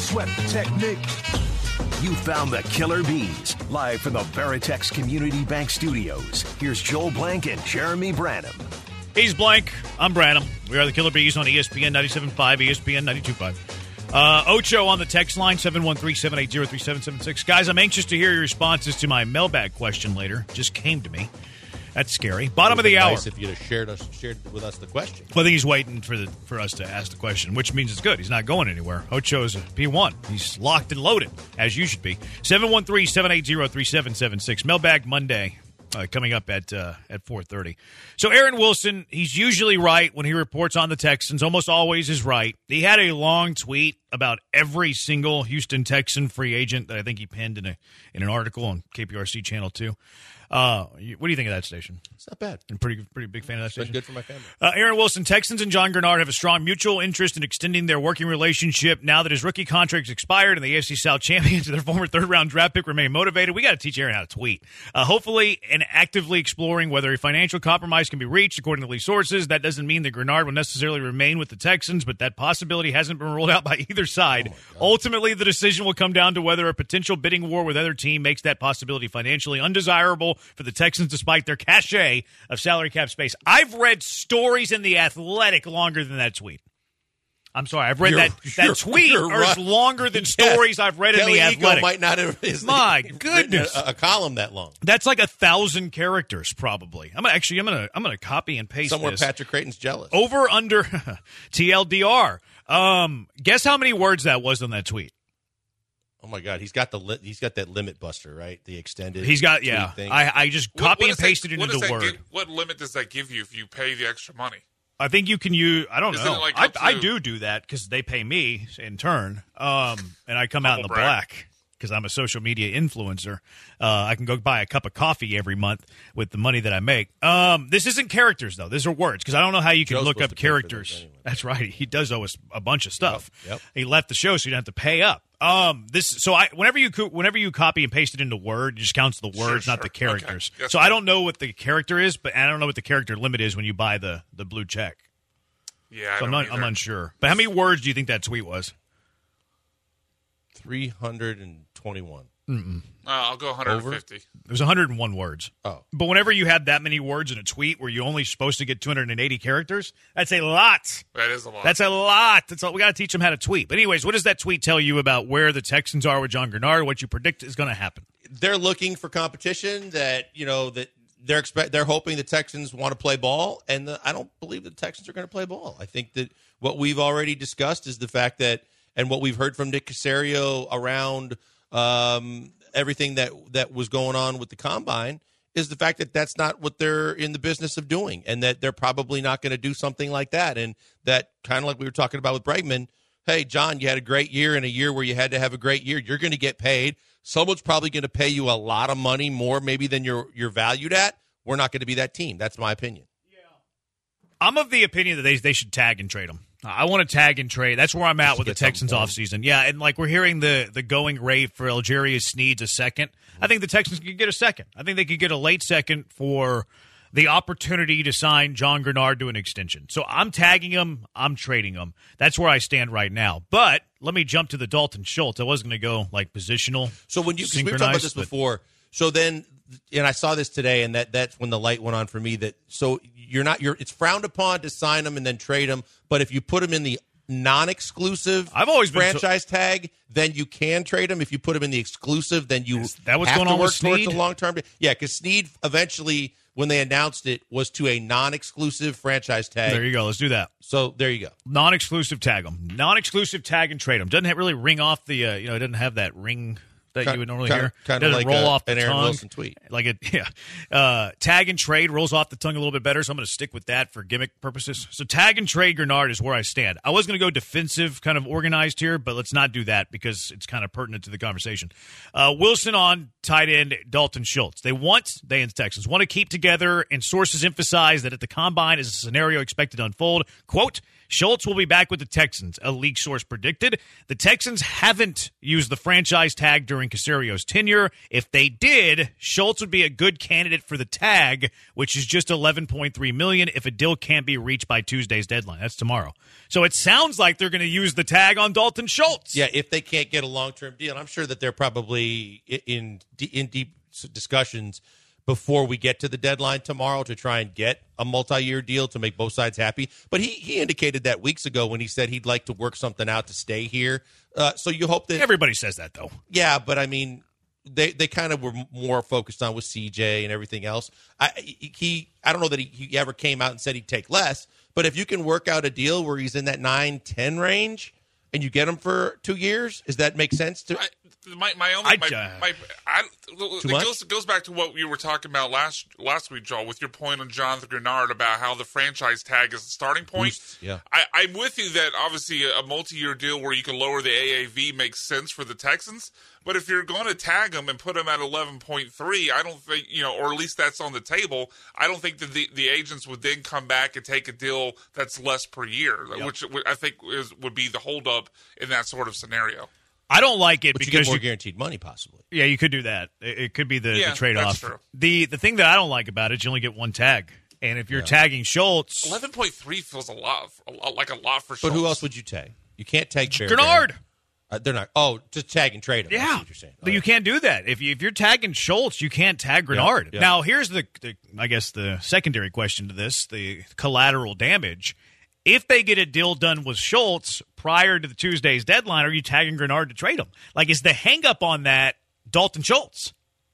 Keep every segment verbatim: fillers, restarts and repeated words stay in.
sweat the technique. You found the Killer Bees, live from the Veritex Community Bank Studios. Here's Joel Blank and Jeremy Branham. He's Blank. I'm Branham. We are the Killer Bees on E S P N ninety-seven point five, E S P N ninety-two point five. Uh, Ocho on the text line, seven one three, seven eight zero, three seven seven six. Guys, I'm anxious to hear your responses to my mailbag question later. Just came to me. That's scary. Bottom of the hour. Nice if you'd have shared us shared with us the question. Well, I think he's waiting for the for us to ask the question, which means it's good. He's not going anywhere. Ocho's a P one. He's locked and loaded, as you should be. seven one three, seven eight zero, three seven seven six. Mailbag Monday uh, coming up at uh, at four thirty. So Aaron Wilson, he's usually right when he reports on the Texans. Almost always is right. He had a long tweet about every single Houston Texan free agent that I think he penned in a in an article on K P R C Channel two. Uh, what do you think of that station? It's not bad. I'm pretty pretty big fan of that It's station. been good for my family. Uh, Aaron Wilson, Texans and John Gernard have a strong mutual interest in extending their working relationship now that his rookie contract expired and the A F C South champions and their former third-round draft pick remain motivated. We got to teach Aaron how to tweet. Uh, hopefully and actively exploring whether a financial compromise can be reached, according to lead sources. That doesn't mean that Gernard will necessarily remain with the Texans, but that possibility hasn't been ruled out by either side. Oh Ultimately, the decision will come down to whether a potential bidding war with other team makes that possibility financially undesirable for the Texans despite their cachet of salary cap space. I've read stories in The Athletic longer than that tweet. I'm sorry, I've read You're, that that tweet you're is right. longer than Yeah. stories I've read Kelly in The Ego Athletic. might not have is My written goodness. a, a column that long. That's like a thousand characters, probably. I'm gonna, actually I'm gonna I'm gonna copy and paste Somewhere this. Patrick Creighton's jealous. Over under T L D R. Um, guess how many words that was on that tweet? Oh my God, he's got the li- he's got that limit buster, right? The extended. He's got tweet yeah. thing. I I just What- copy what and does that- pasted it what into does the that word. give- what limit does that give you if you pay the extra money? I think you can use. I don't Is know. it like I, up to- I do do that because they pay me in turn, um, and I come out in the Humble brag. black because I'm a social media influencer. Uh, I can go buy a cup of coffee every month with the money that I make. Um, this isn't characters though; these are words because I don't know how you can Joe's look supposed up to pay for those characters. anyway. That's right; he does owe us a bunch of stuff. Yep, yep. He left the show, so you don't have to pay up. Um, this so I whenever you co- whenever you copy and paste it into Word, it just counts the words, Sure, not the sure. Okay. characters. Yes, so sir. I don't know what the character is, but I don't know what the character limit is when you buy the the blue check. Yeah, I So I'm, don't not, I'm either. unsure. But how many words do you think that tweet was? three hundred twenty-one. Uh, I'll go one hundred fifty. It was one hundred one words. Oh. But whenever you have that many words in a tweet where you're only supposed to get two hundred eighty characters, that's a lot. That is a lot. That's a lot. That's all. We got to teach them how to tweet. But anyways, what does that tweet tell you about where the Texans are with John Gernard, what you predict is going to happen? They're looking for competition that, you know, that they're expect they're hoping the Texans want to play ball, and the, I don't believe the Texans are going to play ball. I think that what we've already discussed is the fact that, and what we've heard from Nick Caserio around um, everything that that was going on with the combine is the fact that that's not what they're in the business of doing, and that they're probably not going to do something like that. And that, kind of like we were talking about with Bregman, hey, John, you had a great year in a year where you had to have a great year. You're going to get paid. Someone's probably going to pay you a lot of money, more maybe than you're you're valued at. We're not going to be that team. That's my opinion. I'm of the opinion that they they should tag and trade him. I want to tag and trade. That's where I'm at Just with the get something Texans for 'em. offseason. Yeah, and like we're hearing the the going rate for Algeria Sneed's a second. I think the Texans could get a second. I think they could get a late second for the opportunity to sign John Gernard to an extension. So I'm tagging him. I'm trading him. That's where I stand right now. But let me jump to the Dalton Schultz. I was going to go like positional. So when you, because we were talking about this synchronized, but- before. So then, and I saw this today, and that that's when the light went on for me. That so you're not you're it's frowned upon to sign them and then trade them, but if you put them in the non-exclusive I've always been franchise tag, then you can trade them. If you put them in the exclusive, then you Is that what's have going to on work with towards Snead? a long-term. Yeah, because Snead eventually, when they announced it, was to a non-exclusive franchise tag. There you go. Let's do that. So there you go. Non-exclusive tag them. Non-exclusive tag and trade them. Doesn't have really ring off the, uh, you know, it doesn't have that ring that Kind- you would normally kind- hear. kind of Doesn't like roll a- off the an Aaron tongue. Wilson tweet. Like a, yeah. Uh, tag and trade rolls off the tongue a little bit better, so I'm going to stick with that for gimmick purposes. So tag and trade Gernard is where I stand. I was going to go defensive, kind of organized here, but let's not do that because it's kind of pertinent to the conversation. Uh, Wilson on tight end Dalton Schultz. They want, they and the Texans, want to keep together, and sources emphasize that at the combine is a scenario expected to unfold. Quote, Schultz will be back with the Texans, a league source predicted. The Texans haven't used the franchise tag during during Casario's tenure. If they did, Schultz would be a good candidate for the tag, which is just eleven point three million dollars if a deal can't be reached by Tuesday's deadline. That's tomorrow. So it sounds like they're going to use the tag on Dalton Schultz. Yeah, if they can't get a long-term deal. I'm sure that they're probably in in deep discussions before we get to the deadline tomorrow to try and get a multi-year deal to make both sides happy. But he, he indicated that weeks ago when he said he'd like to work something out to stay here. Uh, so you hope that... Everybody says that, though. Yeah, but I mean, they they kind of were more focused on with C J and everything else. I he I don't know that he, he ever came out and said he'd take less, but if you can work out a deal where he's in that nine ten range and you get him for two years, does that make sense to... I, My my only my, uh, my I, it much? goes goes back to what you were talking about last last week, Joel, with your point on Jonathan Grenard about how the franchise tag is the starting point. Boost, yeah, I, I'm with you that obviously a multi-year deal where you can lower the A A V makes sense for the Texans. But if you're going to tag them and put them at eleven point three, I don't think, you know, or at least that's on the table. I don't think that the, the agents would then come back and take a deal that's less per year, yep. which I think is, would be the holdup in that sort of scenario. I don't like it but because you get more you, guaranteed money, possibly. Yeah, you could do that. It, it could be the, yeah, the trade-off. That's true. The the thing that I don't like about it is you only get one tag, and if you're yeah. tagging Schultz, eleven point three feels a lot, a lot, like a lot for Schultz. But who else would you tag? You can't tag Bear Grenard. Uh, they're not. Oh, to tag and trade him. Yeah, That's what you're saying. but you can't do that. If you, if you're tagging Schultz, you can't tag Grenard. Yeah, yeah. Now, here's the, the I guess the secondary question to this: the collateral damage. If they get a deal done with Schultz prior to the Tuesday's deadline, are you tagging Grenard to trade him? Like, is the hang-up on that Dalton Schultz?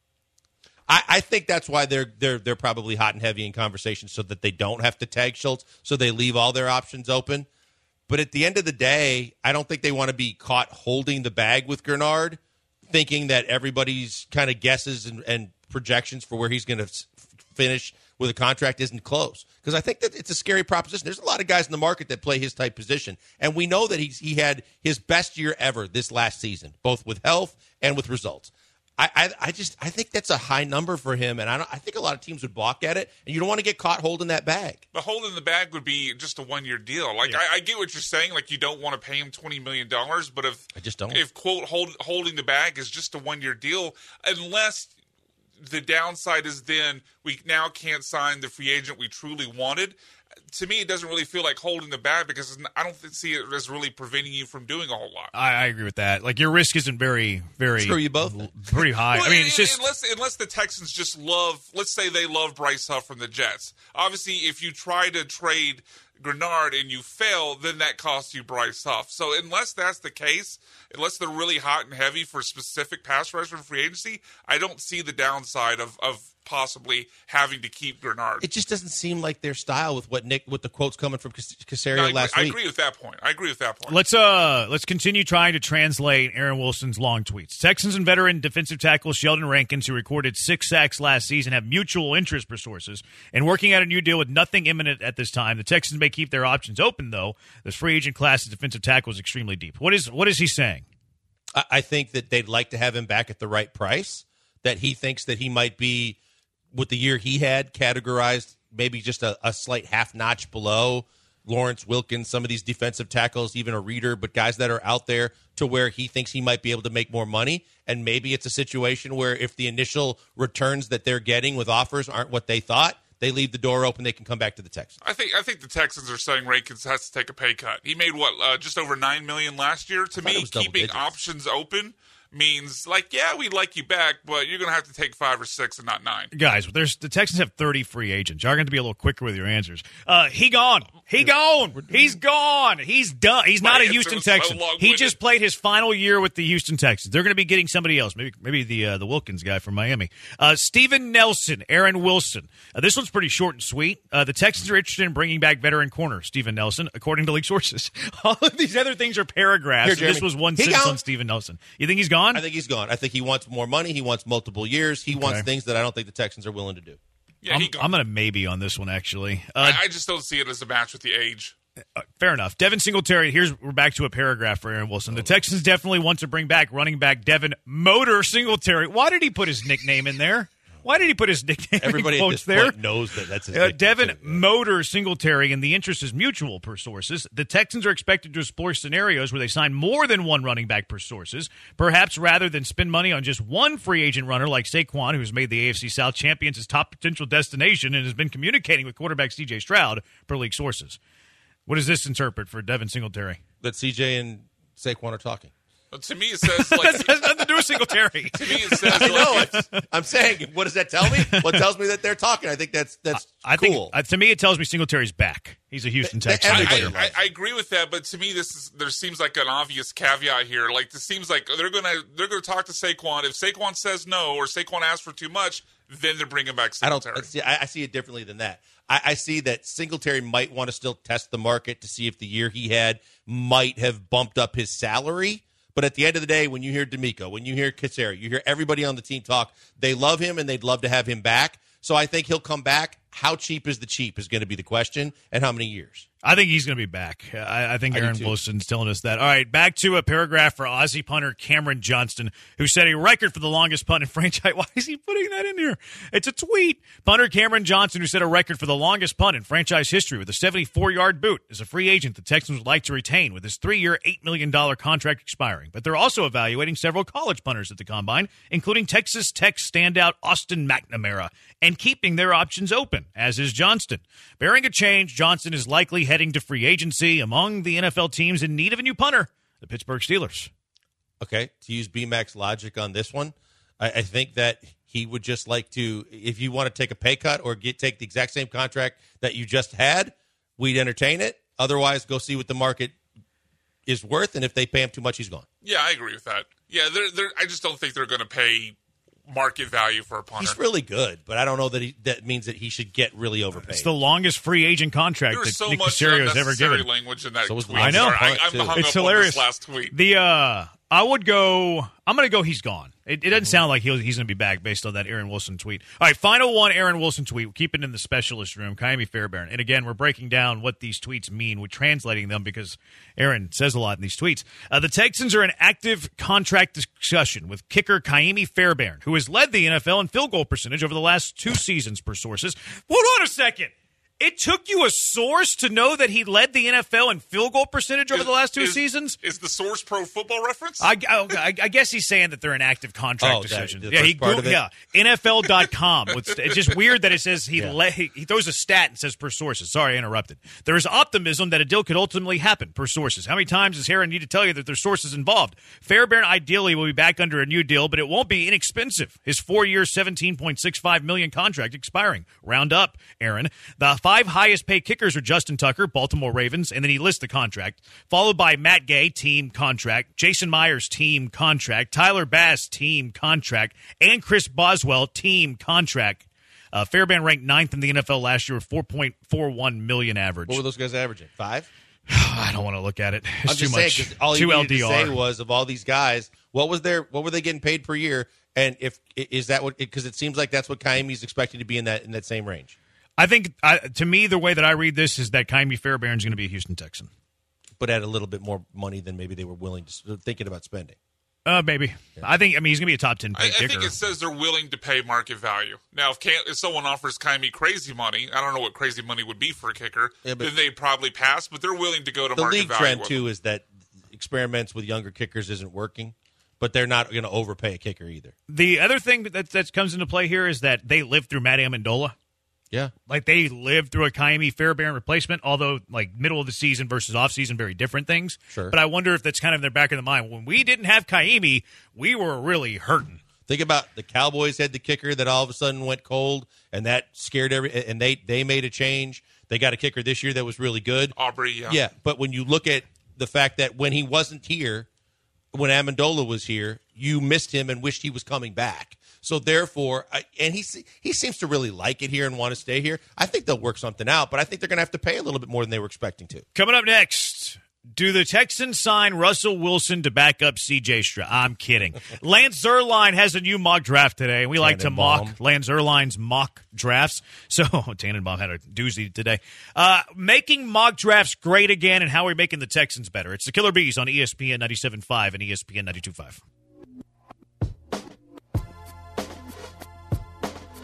I, I think that's why they're they're they're probably hot and heavy in conversation so that they don't have to tag Schultz, so they leave all their options open. But at the end of the day, I don't think they want to be caught holding the bag with Grenard, thinking that everybody's kind of guesses and, and projections for where he's going to f- finish with a contract isn't close. Because I think that it's a scary proposition. There's a lot of guys in the market that play his type position. And we know that he's, he had his best year ever this last season, both with health and with results. I, I, I just I think that's a high number for him, and I don't, I think a lot of teams would balk at it, and you don't want to get caught holding that bag. But holding the bag would be just a one-year deal. Like yeah. I, I get what you're saying. Like you don't want to pay him twenty million dollars, but if I just don't. If quote hold, holding the bag is just a one-year deal, unless the downside is then we now can't sign the free agent we truly wanted. To me, it doesn't really feel like holding the bag because I don't see it as really preventing you from doing a whole lot. I, I agree with that. Like, your risk isn't very, very... Screw you both. Pretty high. Well, I mean, it's just... Unless, unless the Texans just love... Let's say they love Bryce Huff from the Jets. Obviously, if you try to trade Grenard and you fail, then that costs you Bryce Huff. So unless that's the case, unless they're really hot and heavy for specific pass rusher and free agency, I don't see the downside of... of possibly having to keep Grenard. It just doesn't seem like their style with what Nick, with the quotes coming from Caserio no, last I week. I agree with that point. I agree with that point. Let's uh let's continue trying to translate Aaron Wilson's long tweets. Texans and veteran defensive tackle Sheldon Rankins, who recorded six sacks last season, have mutual interest per sources and working out a new deal with nothing imminent at this time. The Texans may keep their options open, though. This free agent class of defensive tackle is extremely deep. What is what is he saying? I, I think that they'd like to have him back at the right price, that he thinks that he might be, with the year he had, categorized maybe just a, a slight half notch below Lawrence Wilkins, some of these defensive tackles, even a Reader, but guys that are out there to where he thinks he might be able to make more money. And maybe it's a situation where if the initial returns that they're getting with offers aren't what they thought, they leave the door open, they can come back to the Texans. I think I think the Texans are saying Rankins has to take a pay cut. He made, what, uh, just over nine million dollars last year? To me, keeping digits. options open means, like, yeah, we'd like you back, but you're going to have to take five or six and not nine. Guys, there's the Texans have thirty free agents. Y'all going to be a little quicker with your answers. Uh, he gone. He gone. He's gone. He's done. He's not My a Houston so Texan. He just played his final year with the Houston Texans. They're going to be getting somebody else, maybe maybe the uh, the Wilkins guy from Miami. Uh, Steven Nelson, Aaron Wilson. Uh, this one's pretty short and sweet. Uh, the Texans are interested in bringing back veteran corner Steven Nelson, according to league sources. All of these other things are paragraphs. Here, this was one he sentence gone. on Steven Nelson. You think he's gone? I think he's gone. I think he wants more money. He wants multiple years. He Okay. wants things that I don't think the Texans are willing to do. Yeah, I'm, he I'm going to maybe on this one, actually. Uh, I, I just don't see it as a match with the age. Uh, fair enough. Devin Singletary, here's we're back to a paragraph for Aaron Wilson. The Texans definitely want to bring back running back Devin Motor Singletary. Why did he put his nickname in there? Why did he put his nickname Everybody in at quotes this there? point knows that that's his Uh, nickname, Devin too. Motor Singletary, and the interest is mutual per sources. The Texans are expected to explore scenarios where they sign more than one running back per sources, perhaps rather than spend money on just one free agent runner like Saquon, who's made the A F C South champions his top potential destination and has been communicating with quarterback C J Stroud, per league sources. What does this interpret for Devin Singletary? That C J and Saquon are talking. But to me, it says like That has nothing to do with Singletary. to me it says I like, know. It's, I'm saying, what does that tell me? What tells me that they're talking? I think that's that's I cool. think uh, to me it tells me Singletary's back. He's a Houston Th- Texan. everybody- I, I, I agree with that, but to me, this is there seems like an obvious caveat here. Like this seems like they're gonna they're gonna talk to Saquon. If Saquon says no or Saquon asks for too much, then they're bringing back I don't Singletary. I see. I, I see it differently than that. I, I see that Singletary might want to still test the market to see if the year he had might have bumped up his salary. But at the end of the day, when you hear D'Amico, when you hear Kasseri, you hear everybody on the team talk, they love him and they'd love to have him back. So I think he'll come back. How cheap is the cheap is going to be the question, and how many years? I think he's going to be back. I, I think I do Aaron too. Wilson's telling us that. All right, back to a paragraph for Aussie punter Cameron Johnston, who set a record for the longest punt in franchise. Why is he putting that in here? It's a tweet. Punter Cameron Johnston, who set a record for the longest punt in franchise history with a seventy-four-yard boot, is a free agent the Texans would like to retain with his three-year, eight million dollars contract expiring. But they're also evaluating several college punters at the Combine, including Texas Tech standout Austin McNamara, and keeping their options open, as is Johnston. Bearing a change, Johnston is likely heading to free agency among the N F L teams in need of a new punter, the Pittsburgh Steelers. Okay, to use B-Mac's logic on this one, I, I think that he would just like to, if you want to take a pay cut or get take the exact same contract that you just had, we'd entertain it. Otherwise, go see what the market is worth, and if they pay him too much, he's gone. Yeah, I agree with that. Yeah, they're, they're, I just don't think they're going to pay market value for a punter. He's really good, but I don't know that he, that means that he should get really overpaid. It's the longest free agent contract There's that so Nick much Caserio has ever unnecessary given. language in that So was the tweet. I know. Sorry, I, I'm Too. hung It's up hilarious. on this last tweet. The uh, I would go. I'm going to go. He's gone. It, it doesn't sound like he'll, he's going to be back based on that Aaron Wilson tweet. All right, final one. Aaron Wilson tweet. We'll keep it in the specialist room. Kaimi Fairbairn. And again, we're breaking down what these tweets mean. We're translating them because Aaron says a lot in these tweets. Uh, the Texans are in active contract discussion with kicker Kaimi Fairbairn, who has led the N F L in field goal percentage over the last two seasons per sources. Hold on a second. It took you a source to know that he led the N F L in field goal percentage over Is- the last two is- seasons? Is the source Pro Football Reference? I, I, I guess he's saying that they're in active contract Oh, that- decision. the Yeah, first he part Goog- of it? yeah, N F L dot com. It's, it's just weird that it says he Yeah. le- he, he throws a stat and says per sources. Sorry, I interrupted. There is optimism that a deal could ultimately happen per sources. How many times does Heron need to tell you that there's sources involved? Fairbairn ideally will be back under a new deal, but it won't be inexpensive. His four-year, seventeen point six five million dollars contract expiring. Round up, Aaron. The five highest paid kickers are Justin Tucker, Baltimore Ravens, and then he lists the contract, followed by Matt Gay, team contract, Jason Myers, team contract, Tyler Bass, team contract, and Chris Boswell, team contract. Uh, Fairbairn ranked ninth in the N F L last year with four point four one million average. What were those guys averaging? Five? I don't want to look at it. It's I'm too just much. saying, 'cause all too you needed L D R. to say was of all these guys, what was their what were they getting paid per year? And if is that what? Because it seems like that's what Kaimi's expecting to be in that in that same range. I think, I, to me, the way that I read this is that Kaimi Fairbairn is going to be a Houston Texan. But at a little bit more money than maybe they were willing to thinking about spending. Uh, maybe. I think. I mean, he's going to be a top ten I, paid I kicker. think it says they're willing to pay market value. Now, if, can't, if someone offers Kaimi crazy money, I don't know what crazy money would be for a kicker, Yeah, but- then they probably pass, but they're willing to go to The market league value. trend with too is that experiments with younger kickers isn't working, but they're not going to overpay a kicker either. The other thing that that comes into play here is that they lived through Matt Amendola. Yeah, Like, they lived through a Kaimi Fairbairn replacement, although, like, middle of the season versus off-season, very different things. Sure. But I wonder if that's kind of in their back of the mind. When we didn't have Kaimi, we were really hurting. think about the Cowboys had the kicker that all of a sudden went cold, and that scared every. And they they made a change. They got a kicker this year that was really good. Aubrey, yeah. Yeah, but when you look at the fact that when he wasn't here, when Amendola was here, you missed him and wished he was coming back. So therefore, I, and he he seems to really like it here and want to stay here. I think they'll work something out, but I think they're going to have to pay a little bit more than they were expecting to. Coming up next, do the Texans sign Russell Wilson to back up C J Stroud? I'm kidding. Lance Zierlein has a new mock draft today, and we like to Tannenbaum. mock Lance Zierlein's mock drafts. So Tannenbaum had a doozy today. Uh, making mock drafts great again, and how we're making the Texans better. It's the Killer Bees on E S P N ninety-seven point five and E S P N ninety-two point five.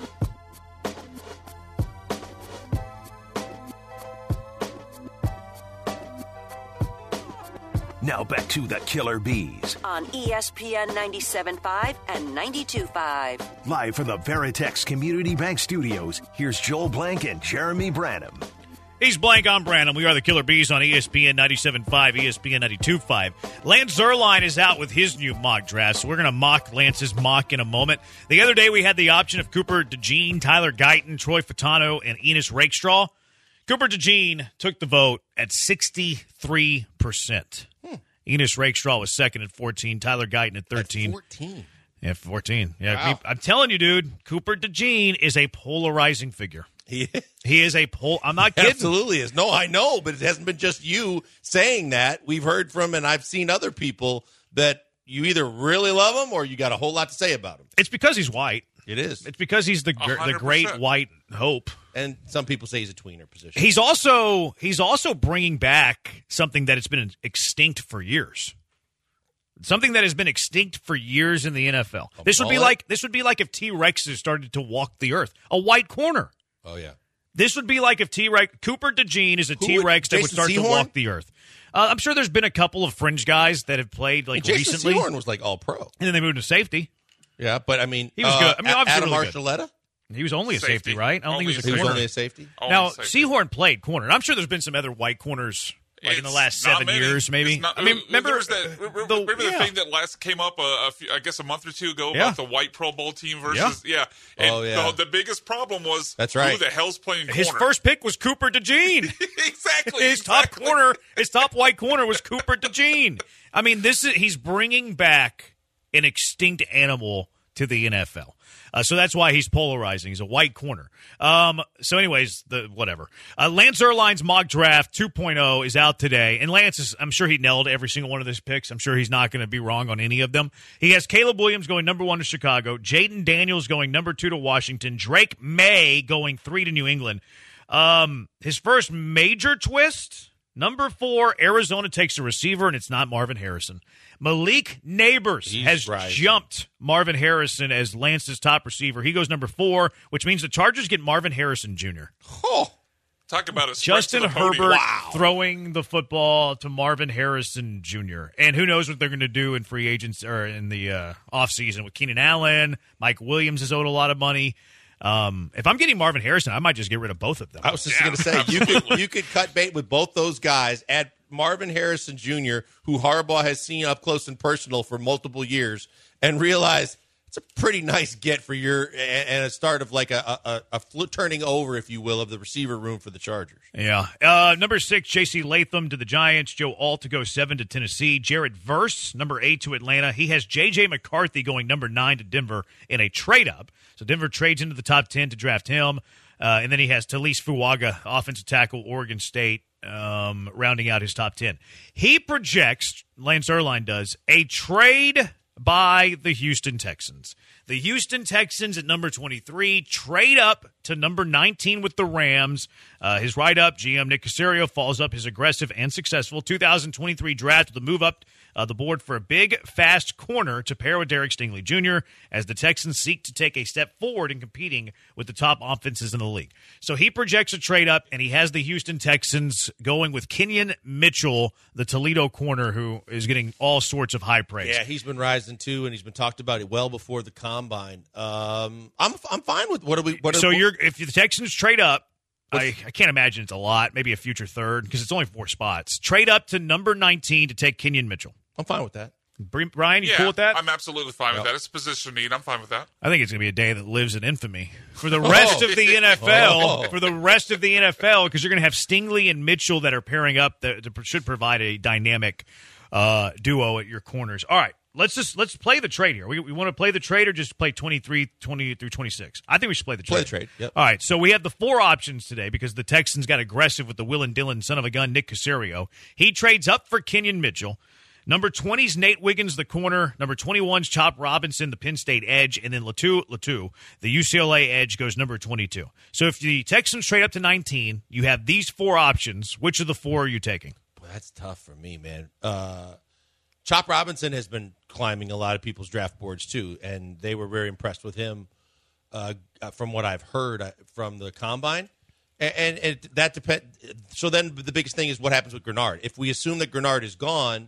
Now back to the Killer Bees. On E S P N ninety-seven point five and ninety-two point five. Live from the Veritex Community Bank Studios, here's Joel Blank and Jeremy Branham. He's Blank, I'm Branham. We are the Killer Bees on E S P N ninety-seven point five, E S P N ninety-two point five. Lance Zierlein is out with his new mock draft, so we're going to mock Lance's mock in a moment. The other day we had the option of Cooper DeJean, Tyler Guyton, Troy Fatano, and Enos Rakestraw. Cooper DeJean took the vote at sixty-three percent. Hmm. Enos Rakestraw was second at fourteen, Tyler Guyton at thirteen. At fourteen. Yeah, fourteen. Yeah, wow. I'm telling you, dude, Cooper DeJean is a polarizing figure. He is. He is a pol. I'm not kidding. Absolutely is. No, I know, but it hasn't been just you saying that. We've heard from, and I've seen other people that you either really love him or you got a whole lot to say about him. It's because he's white. It is. It's because he's the gr- the great white hope. And some people say he's a tweener position. He's also he's also bringing back something that has been extinct for years. Something that has been extinct for years in the N F L. A this would be mullet? like this would be like if T-Rexes started to walk the earth. A white corner. Oh, yeah. This would be like if T-Rex Cooper DeJean is a Who T-Rex would- that would Jason start Sehorn? to walk the earth. Uh, I'm sure there's been a couple of fringe guys that have played like Hey, Jason recently, Sehorn was like all pro. and then they moved to safety. Yeah, but I mean, He was uh, good. I mean, A- obviously Adam really good. Archuleta? He was only a Safety. safety, right? I don't Only think he was a He was corner. only a safety? Only Now, safety. Seahorn played corner. And I'm sure there's been some other white corners like in the It's last not seven many. years, maybe. It's not- I mean, remember there was that, uh, remember, the, remember the yeah. thing that last came up, a, a few, I guess, a month or two ago Yeah. about the white Pro Bowl team versus yeah. And Oh, yeah. The, the biggest problem was That's right. who the hell's playing corner? His first pick was Cooper DeJean. exactly. His top exactly. corner, his top white corner was Cooper DeJean. I mean, this is he's bringing back an extinct animal to the N F L. Uh, so that's why he's polarizing. He's a white corner. Um, so anyways, the whatever. Uh, Lance Zierlein's mock draft two point oh is out today. And Lance, is, I'm sure he nailed every single one of his picks. I'm sure he's not going to be wrong on any of them. He has Caleb Williams going number one to Chicago, Jaden Daniels going number two to Washington, Drake May going three to New England. Um, his first major twist, number four, Arizona takes a receiver, and it's not Marvin Harrison. Malik Neighbors He's has rising. jumped Marvin Harrison as Lance's top receiver. He goes number four, which means the Chargers get Marvin Harrison Junior Oh, Talk about a stretch Justin to the podium. Herbert Wow. throwing the football to Marvin Harrison Junior And who knows what they're going to do in free agents or in the uh, offseason with Keenan Allen. Mike Williams is owed a lot of money. Um, if I'm getting Marvin Harrison, I might just get rid of both of them. I was just Yeah, going to say, you could you could cut bait with both those guys. Add Marvin Harrison Junior, who Harbaugh has seen up close and personal for multiple years, and realize it's a pretty nice get for your and and a start of like a a, a fl- turning over, if you will, of the receiver room for the Chargers. Yeah. Uh, number six, J C Latham to the Giants. Joe Alt to go seven to Tennessee. Jared Verse, number eight to Atlanta. He has J J McCarthy going number nine to Denver in a trade-up. So Denver trades into the top ten to draft him. Uh, and then he has Talise Fuaga, offensive tackle, Oregon State, um, rounding out his top ten. He projects, Lance Zierlein does, a trade by the Houston Texans. The Houston Texans at number twenty-three trade up to number nineteen with the Rams. Uh, his write-up, G M Nick Caserio, follows up his aggressive and successful two thousand twenty-three draft with a move up uh, the board for a big, fast corner to pair with Derek Stingley Junior as the Texans seek to take a step forward in competing with the top offenses in the league. So he projects a trade up, and he has the Houston Texans going with Kenyon Mitchell, the Toledo corner, who is getting all sorts of high praise. Yeah, he's been rising too, and he's been talked about it well before the combine. Um, I'm I'm fine with what are we? What are, So you're if the Texans trade up, I, I can't imagine it's a lot, maybe a future third because it's only four spots. Trade up to number nineteen to take Kenyon Mitchell. I'm fine with that. Brian, you Yeah, cool with that? I'm absolutely fine Yep. with that. It's position need. I'm fine with that. I think it's going to be a day that lives in infamy for the rest of the N F L. Oh. For the rest of the N F L, because you're going to have Stingley and Mitchell that are pairing up that that should provide a dynamic uh, duo at your corners. All right, let's just let's play the trade here. We, we want to play the trade or just play twenty-three, twenty through twenty-six? I think we should play the trade. Play the trade, yep. All right, so we have the four options today because the Texans got aggressive with the Will and Dillon son of a gun, Nick Caserio. He trades up for Kenyon Mitchell. Number twenty's Nate Wiggins, the corner. Number twenty-one's Chop Robinson, the Penn State edge. And then Latu, Latu, the U C L A edge, goes number twenty-two. So if the Texans trade up to nineteen, you have these four options. Which of the four are you taking? Boy, that's tough for me, man. Uh, Chop Robinson has been climbing a lot of people's draft boards too, and they were very impressed with him uh, from what I've heard uh, from the combine. And, and, and that depend. So then the biggest thing is what happens with Grenard. If we assume that Grenard is gone,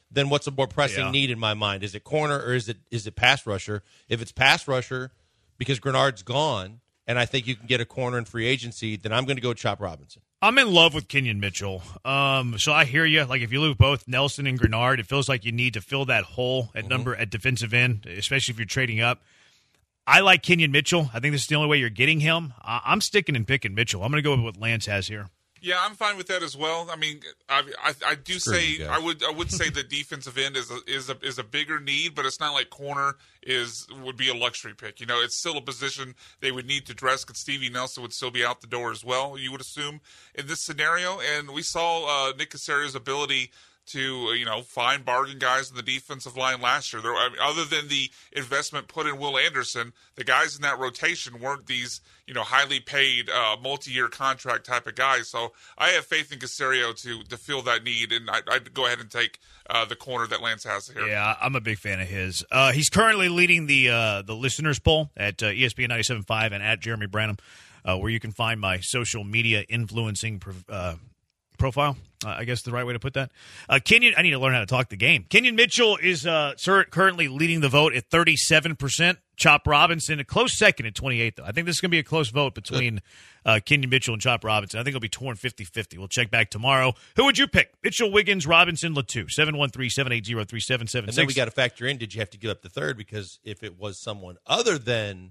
then what's a more pressing Yeah. need in my mind? Is it corner or is it is it pass rusher? If it's pass rusher because Grenard's gone and I think you can get a corner in free agency, then I'm going to go Chop Robinson. I'm in love with Kenyon Mitchell. Um, so I hear you. Like, if you lose both Nelson and Grenard, it feels like you need to fill that hole at mm-hmm. number at defensive end, especially if you're trading up. I like Kenyon Mitchell. I think this is the only way you're getting him. I- I'm sticking and picking Mitchell. I'm going to go with what Lance has here. Yeah, I'm fine with that as well. I mean, I I, I do Screw say you guys. I would I would say the defensive end is a, is a is a bigger need, but it's not like corner is would be a luxury pick. You know, it's still a position they would need to dress because Stevie Nelson would still be out the door as well. You would assume in this scenario, and we saw uh, Nick Caserio's ability to, you know, find bargain guys in the defensive line last year. There, I mean, other than the investment put in Will Anderson, the guys in that rotation weren't these, you know, highly paid, uh, multi-year contract type of guys. So I have faith in Caserio to to fill that need, and I, I'd go ahead and take uh, the corner that Lance has here. Yeah, I'm a big fan of his. Uh, he's currently leading the uh, the listeners poll at uh, E S P N ninety-seven point five and at Jeremy Branham, uh, where you can find my social media influencing uh, profile. Uh, I guess the right way to put that. Uh, Kenyon, I need to learn how to talk the game. Kenyon Mitchell is uh, currently leading the vote at thirty-seven percent. Chop Robinson, a close second at twenty-eight, though. I think this is going to be a close vote between uh, Kenyon Mitchell and Chop Robinson. I think it'll be torn fifty-fifty. We'll check back tomorrow. Who would you pick? Mitchell, Wiggins, Robinson, Latou. seven one three, seven eight zero, three seven seven six. And then we got to factor in, did you have to give up the third? Because if it was someone other than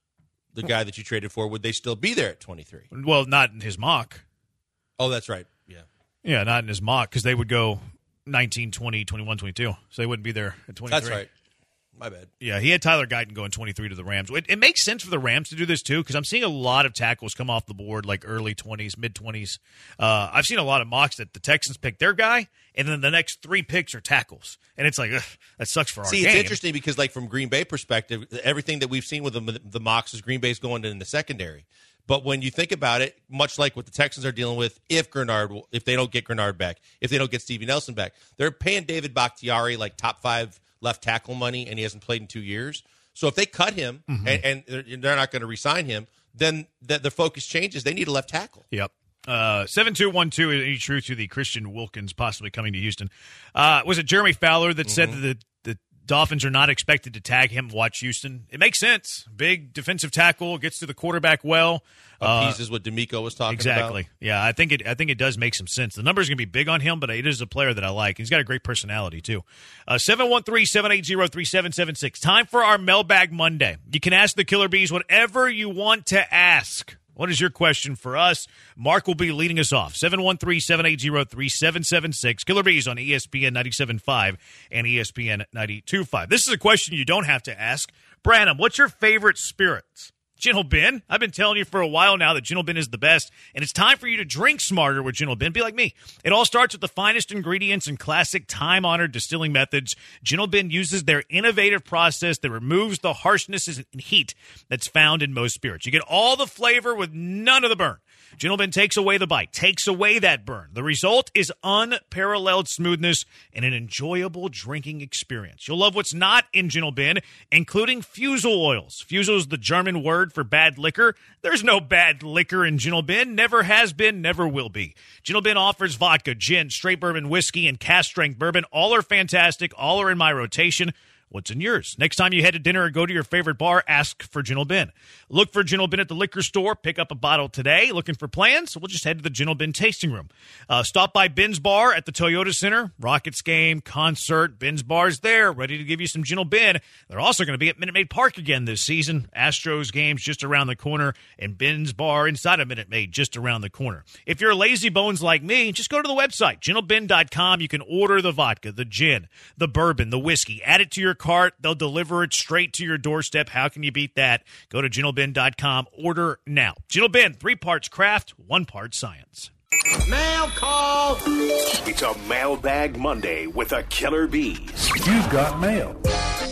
the guy that you traded for, would they still be there at twenty-three? Well, not in his mock. Oh, that's right. Yeah. Yeah, not in his mock, because they would go nineteen, twenty, twenty-one, twenty-two. So they wouldn't be there at twenty-three. That's right. My bad. Yeah, he had Tyler Guyton going twenty-three to the Rams. It, it makes sense for the Rams to do this, too, because I'm seeing a lot of tackles come off the board, like early twenties, mid-twenties. Uh, I've seen a lot of mocks that the Texans pick their guy, and then the next three picks are tackles. And it's like, ugh, that sucks for our See, game. it's interesting because, like, from Green Bay perspective, everything that we've seen with the, the mocks is Green Bay's going in the secondary. But when you think about it, much like what the Texans are dealing with, if Grenard, if they don't get Grenard back, if they don't get Stevie Nelson back, they're paying David Bakhtiari like top five left tackle money, and he hasn't played in two years. So if they cut him mm-hmm. and, and they're, they're not going to re-sign him, then the, the focus changes. They need a left tackle. Yep. Uh, seven two one two, any truth to the Christian Wilkins possibly coming to Houston? Uh, was it Jeremy Fowler that mm-hmm. said that the, the Dolphins are not expected to tag him, watch Houston? It makes sense. Big defensive tackle, gets to the quarterback well. Appeases uh, what D'Amico was talking exactly. about. Exactly. Yeah, I think it I think it does make some sense. The number's going to be big on him, but it is a player that I like. He's got a great personality, too. Uh, seven one three, seven eight zero, three seven seven six. Time for our Mailbag Monday. You can ask the Killer Bees whatever you want to ask. What is your question for us? Mark will be leading us off. seven one three, seven eight zero, three seven seven six. Killer Bees on E S P N ninety-seven point five and E S P N ninety-two point five. This is a question you don't have to ask. Branham, what's your favorite spirits? Gentle Ben. I've been telling you for a while now that Gentle Ben is the best, and it's time for you to drink smarter with Gentle Ben. Be like me. It all starts with the finest ingredients and classic time-honored distilling methods. Gentle Ben uses their innovative process that removes the harshness and heat that's found in most spirits. You get all the flavor with none of the burn. Gentle Ben takes away the bite, takes away that burn. The result is unparalleled smoothness and an enjoyable drinking experience. You'll love what's not in Gentle Ben, including fusel oils. Fusel is the German word for bad liquor. There's no bad liquor in Gentle Ben. Never has been, never will be. Gentle Ben offers vodka, gin, straight bourbon, whiskey, and cast-strength bourbon. All are fantastic. All are in my rotation. What's in yours? Next time you head to dinner or go to your favorite bar, ask for Gentle Ben. Look for Gentle Ben at the liquor store. Pick up a bottle today. Looking for plans? We'll just head to the Gentle Ben tasting room. Uh, stop by Ben's Bar at the Toyota Center. Rockets game, concert. Ben's Bar's there, ready to give you some Gentle Ben. They're also going to be at Minute Maid Park again this season. Astros games just around the corner, and Ben's Bar inside of Minute Maid just around the corner. If you're lazy bones like me, just go to the website, gentle ben dot com. You can order the vodka, the gin, the bourbon, the whiskey. Add it to your cart. They'll deliver it straight to your doorstep. How can you beat that? Go to gentle ben dot com. Order now. Gentle Ben, three parts craft, one part science. Mail call. It's a Mailbag Monday with the Killer Bees. You've got mail.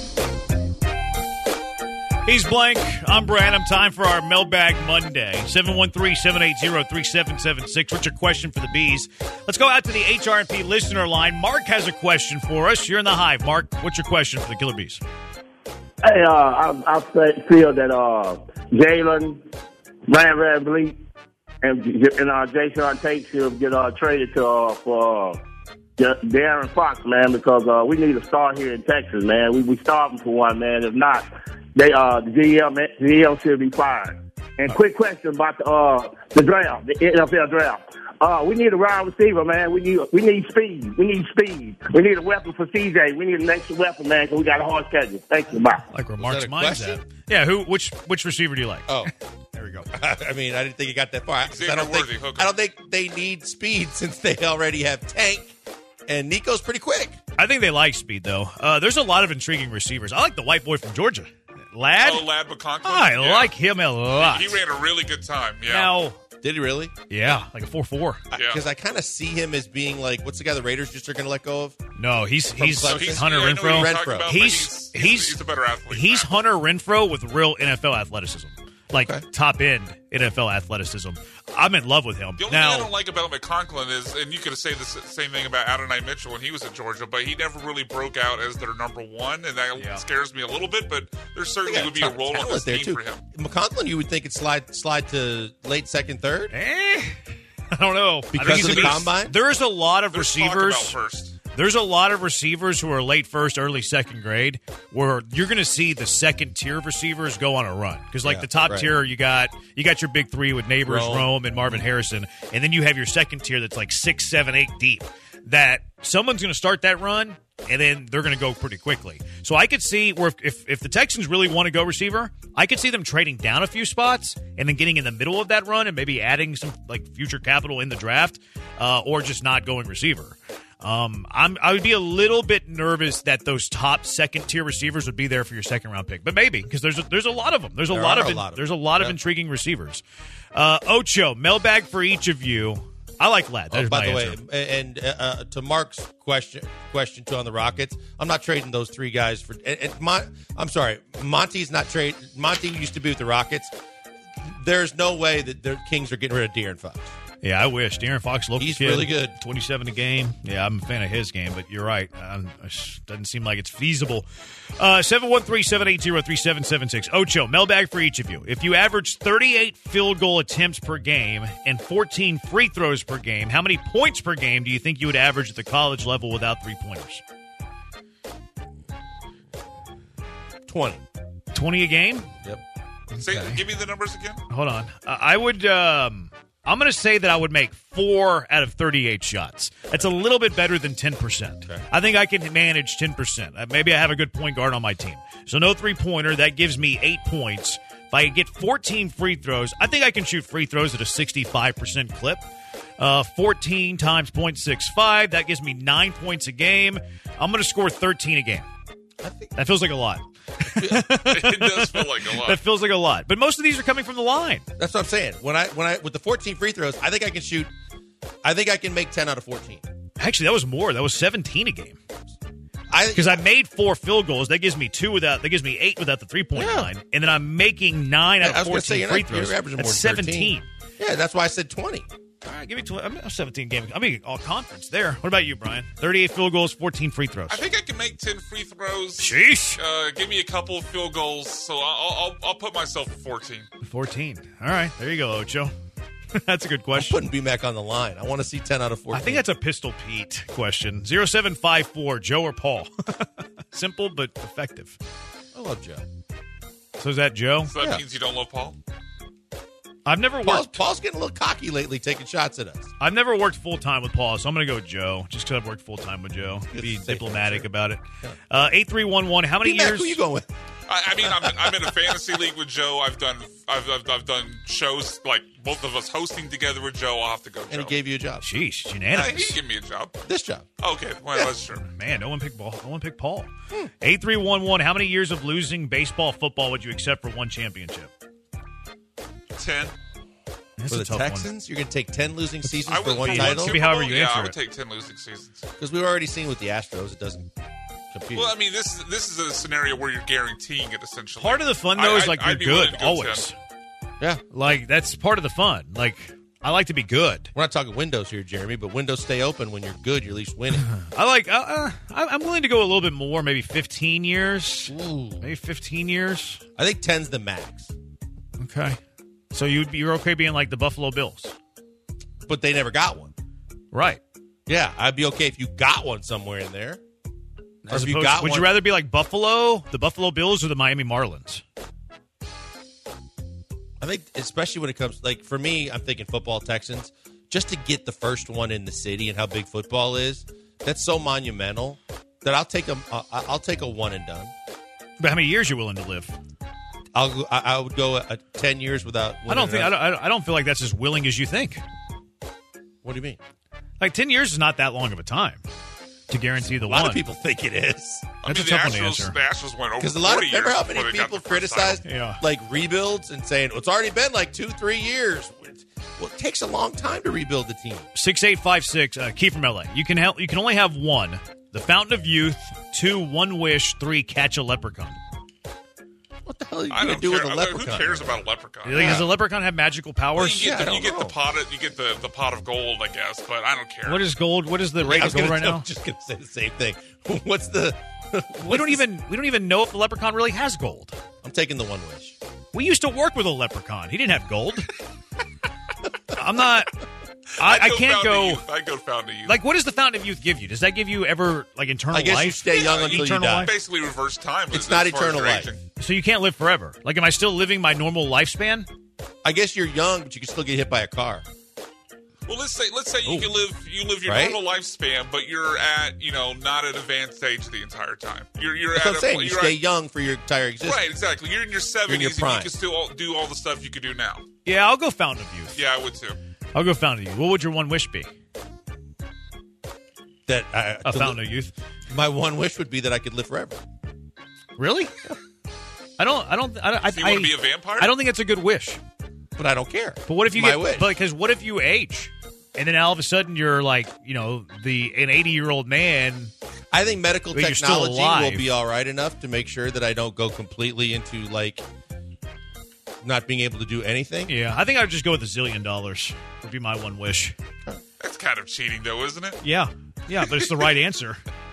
He's Blank. I'm Branham. Time for our Mailbag Monday. seven one three, seven eight zero, three seven seven six. What's your question for the Bees? Let's go out to the H R and P listener line. Mark has a question for us. You're in the Hive. Mark, what's your question for the Killer Bees? Hey, uh, I, I feel that uh, Jalen, Van VanVleet, and, and uh, Jason Tate should get uh, traded to uh, for uh, Darren Fox, man, because uh, we need a star here in Texas, man. We we starving for one, man. If not, they uh the G M G M should be fired. And quick question about the uh the draft, the N F L draft. Uh, we need a wide receiver, man. We need we need speed. We need speed. We need a weapon for C J. We need an extra weapon, man, because we got a hard schedule. Thank you, bye. Like where Mark's a mind's at. question? Yeah, who? Which which receiver do you like? Oh, There we go. I mean, I didn't think it got that far. 'Cause I don't Xavier think Worthy, hooker. I don't think they need speed since they already have Tank, and Nico's pretty quick. I think they like speed, though. Uh, there's a lot of intriguing receivers. I like the white boy from Georgia. Lad? Oh, Lad McConklin. I Yeah. like him a lot. He ran a really good time. Yeah. Now, Did he really? yeah, like a four four. Yeah. Because I kind of see him as being like, what's the guy the Raiders just are going to let go of? No, he's he's, Clemson? he's Hunter yeah, I know Renfro. what you're talking Renfro. about, but He's- he's, he's- he's a better athlete. He's now. Hunter Renfro with real N F L athleticism, like Okay. top end N F L athleticism. I'm in love with him. The only thing I Now, don't like about McConklin is, and you could say the s- same thing about Adonai Mitchell when he was at Georgia, but he never really broke out as their number one, and that Yeah. scares me a little bit. But there They certainly got would be a ton of role on talent this there, team too. for him. McConklin, you would think it slide slide to late second, third. eh, I don't know. I think Because he's of the a beast. combine? There's a lot of There's talk receivers. about first. There's a lot of receivers who are late first, early second grade, where you're going to see the second tier receivers go on a run. Because like Yeah, the top right. tier, you got you got your big three with Neighbors, Rome. Rome, and Marvin Harrison, and then you have your second tier that's like six, seven, eight deep. That someone's going to start that run, and then they're going to go pretty quickly. So I could see where if, if if the Texans really want to go receiver, I could see them trading down a few spots and then getting in the middle of that run and maybe adding some like future capital in the draft, uh, or just not going receiver. Um, I'm I would be a little bit nervous that those top second tier receivers would be there for your second round pick, but maybe because there's a, there's a lot of them. There's a There lot are of, a in- lot of there's them. a lot of Yeah. intriguing receivers. Uh, Ocho mailbag for each of you. I like Lad. That Oh, is by my the way, answer. and uh, uh, to Mark's question, question two on the Rockets, I'm not trading those three guys for. And, and Mon, I'm sorry, Monty's not trade. Monty used to be with the Rockets. There's no way that the Kings are getting rid of De'Aaron Fox. Yeah, I wish De'Aaron Fox local He's kid, really good. twenty-seven a game. Yeah, I'm a fan of his game, but you're right. Um, it doesn't seem like it's feasible. Uh, seven one three, seven eight zero, three seven seven six. Ocho, mailbag for each of you. If you average thirty-eight field goal attempts per game and fourteen free throws per game, how many points per game do you think you would average at the college level without three-pointers? twenty. twenty a game? Yep. Say, Okay. give me the numbers again. Hold on. Uh, I would. Um, I'm going to say that I would make four out of thirty-eight shots. That's a little bit better than ten percent. Okay. I think I can manage ten percent. Uh, maybe I have a good point guard on my team. So no three pointer. That gives me eight points. If I get fourteen free throws, I think I can shoot free throws at a sixty-five percent clip. Uh, fourteen times zero point six five. That gives me nine points a game. I'm going to score thirteen a game. I think That feels like a lot. It does feel like a lot. That feels like a lot. But most of these are coming from the line. that's what I'm saying. When I when I with the fourteen free throws, I think I can shoot. I think I can make ten out of fourteen. Actually, that was more. That was seventeen a game. I Because I made four field goals. That gives me two without. That gives me eight without the three point Yeah. line, and then I'm making nine out I of was going to say fourteen you're, free not, throws. you're averaging more That's than seventeen. thirteen. Yeah, that's why I said twenty. All right, give me tw- I'm seventeen games. I mean, all conference there. What about you, Brian? Thirty-eight field goals, fourteen free throws. I think I can make ten free throws. Sheesh. Uh, give me a couple of field goals, so I'll, I'll, I'll put myself at fourteen. Fourteen. All right, there you go, Ocho. That's a good question. Putting B MAC on the line. I want to see ten out of fourteen. I think that's a Pistol Pete question. Zero seven five four. Joe or Paul? Simple but effective. I love Joe. So is that Joe? So that Yeah. means you don't love Paul? I've never Paul's, worked. Paul's getting a little cocky lately, taking shots at us. I've never worked full time with Paul, so I'm going to go with Joe, just because I've worked full time with Joe. Be safe diplomatic answer. about it. Uh, eight three one one. How many B MAC, years? who you going with? I, I mean, I'm, I'm in a fantasy league with Joe. I've done I've, I've, I've done shows, like both of us hosting together with Joe. I'll have to go Joe. And he gave you a job. Sheesh, Uh, unanimous. he gave me a job. This job. Okay, well, that's true. Man, no one picked Paul. No one picked Paul. Eight three one one. How many years of losing baseball, football would you accept for one championship? ten. That's For a the tough one. Texans, you're going to take ten losing seasons I for would one for title? Super Super however Bowl, you yeah, answer I would it. take ten losing seasons. Because we've already seen with the Astros, it doesn't compute. Well, I mean, this this is a scenario where you're guaranteeing it essentially. Part of the fun though I- is like I'd- you're I'd be willing good to go always. ten. yeah. Like that's part of the fun. Like I like to be good. We're not talking windows here, Jeremy, but windows stay open when you're good. You're at least winning. I like. Uh, uh, I- I'm willing to go a little bit more. Maybe fifteen years. Ooh. Maybe fifteen years. I think ten's the max. Okay. So you'd be, you're okay being like the Buffalo Bills, But they never got one. right? Yeah, I'd be okay if you got one somewhere in there. Or As if you opposed- got would one, you rather be like Buffalo, the Buffalo Bills, or the Miami Marlins? I think, especially when it comes, like, for me, I'm thinking football Texans. Just to get the first one in the city and how big football is, that's so monumental that I'll take a, uh, I'll take a one and done. But how many years you willing to live? I'll, go- I I would go a, a ten years without. I don't think I don't, I don't feel like that's as willing as you think. What do you mean? Like ten years is not that long of a time to guarantee the A lot one. of people think it is. I That's mean, a tough the one to Astros, answer. the Astros went over Because a lot of forty remember years how many before they got people the first criticized title. Yeah. like rebuilds and saying well, it's already been like two, three years. Well, it takes a long time to rebuild the team. Six eight five six. Uh, Key from L A. You can help. You can only have one. The Fountain of Youth. Two. One wish. Three. Catch a leprechaun. What the hell are you I going to don't do care. with a I mean, leprechaun? Who cares about a leprechaun? Like, Does a leprechaun have magical Well, powers? you Yeah, I get, the, don't you get the know. pot of you get the, the pot of gold, I guess, but I don't care. What is gold? What is the rate I of was gold gonna, right now? I'm just going to say the same thing. What's the? We don't even we don't even know if the leprechaun really has gold. I'm taking the one wish. We used to work with a leprechaun. He didn't have gold. I'm not. I, I'd I go can't Fountain go. of Youth. I'd go Fountain of Youth. Like, what does the Fountain of Youth give you? Does that give you ever like eternal I guess life? you stay young Yeah, until you eternal die. life? basically reverse time. It's as- not as far as eternal your life. aging. So you can't live forever. Like, am I still living my normal lifespan? I guess you're young, but you can still get hit by a car. Well, let's say let's say you Ooh. can live you live your Right? normal lifespan, but you're at you know not at advanced age the entire time. You're you're That's at what I'm a, saying. You you're stay at, young for your entire existence. right, exactly. You're in your seventies and prime. you can still all, do all the stuff you could do now. Yeah, I'll go Fountain of Youth. Yeah, I would too. I'll go Fountain of Youth. What would your one wish be? That uh, A to Fountain li- of Youth. My one wish would be that I could live forever. Really? I don't. I don't. I, I, So you want I- to be a vampire? I don't think it's a good wish. But I don't care. But what if you My get? wish. Because what if you age, and then all of a sudden you're like, you know, the an eighty year old man. I think medical But you're still technology alive. will be all right enough to make sure that I don't go completely into like not being able to do anything. Yeah, I think I would just go with a zillion dollars. Would be my one wish. That's kind of cheating, though, isn't it? Yeah, yeah, but it's the right answer.